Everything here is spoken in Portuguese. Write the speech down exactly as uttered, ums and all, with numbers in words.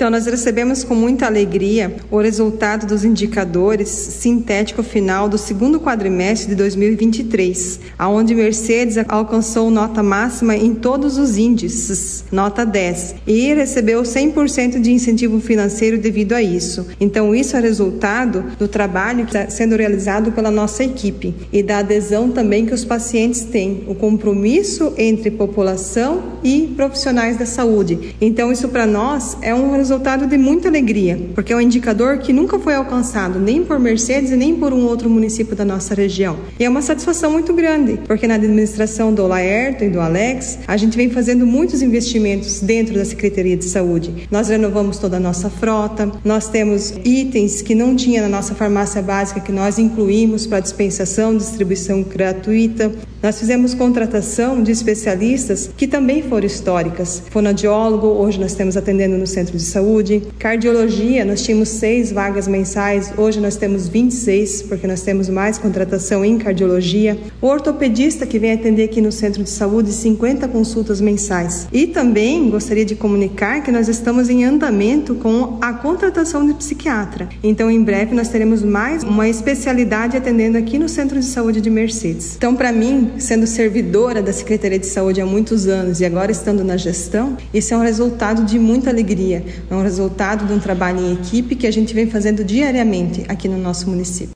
Então, nós recebemos com muita alegria o resultado dos indicadores sintético final do segundo quadrimestre de dois mil e vinte e três, onde Mercedes alcançou nota máxima em todos os índices, nota dez, e recebeu cem por cento de incentivo financeiro devido a isso. Então, isso é resultado do trabalho que está sendo realizado pela nossa equipe e da adesão também que os pacientes têm, o compromisso entre população e profissionais da saúde. Então, isso para nós é um resultado resultado de muita alegria, porque é um indicador que nunca foi alcançado nem por Mercedes e nem por um outro município da nossa região. E é uma satisfação muito grande, porque na administração do Laerto e do Alex, a gente vem fazendo muitos investimentos dentro da Secretaria de Saúde. Nós renovamos toda a nossa frota, nós temos itens que não tinha na nossa farmácia básica que nós incluímos para dispensação, distribuição gratuita. Nós fizemos contratação de especialistas que também foram históricas. Fonoaudiólogo, hoje nós temos atendendo no centro de saúde. Cardiologia, nós tínhamos seis vagas mensais, hoje nós temos vinte e seis, porque nós temos mais contratação em cardiologia. O ortopedista que vem atender aqui no centro de saúde, cinquenta consultas mensais. E também gostaria de comunicar que nós estamos em andamento com a contratação de psiquiatra. Então, em breve, nós teremos mais uma especialidade atendendo aqui no centro de saúde de Mercedes. Então, para mim, sendo servidora da Secretaria de Saúde há muitos anos e agora estando na gestão, isso é um resultado de muita alegria, é um resultado de um trabalho em equipe que a gente vem fazendo diariamente aqui no nosso município.